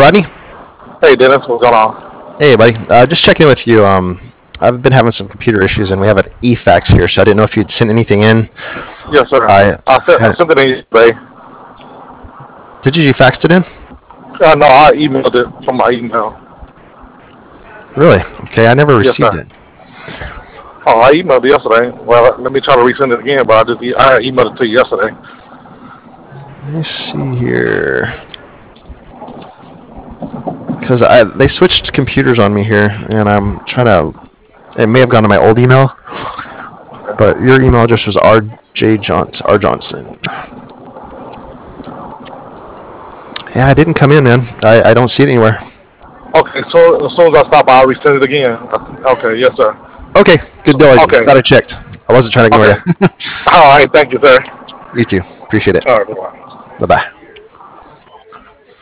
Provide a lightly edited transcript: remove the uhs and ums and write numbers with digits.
Rodney. Hey, Dennis, what's going on? Hey, buddy. Just checking in with you. I've been having some computer issues, and we have an e-fax here, so I didn't know if you'd sent anything in. Yes, sir. I sent it in yesterday. Did you faxed it in? No, I emailed it from my email. Really? Okay, I never Yes, received sir. it. Oh, I emailed it yesterday. Well, let me try to resend it again, but I emailed it to you yesterday. Let me see here. Because they switched computers on me here, and I'm trying to. It may have gone to my old email, but your email address was R Johnson. Yeah, it didn't come in, man. I don't see it anywhere. Okay, so as soon as I stop, I'll resend it again. Okay, yes, sir. Okay, good deal. I Okay. Glad I checked. I wasn't trying to ignore Okay. All right, thank you, sir. you. You too. Appreciate it. All right, bye-bye. Bye-bye.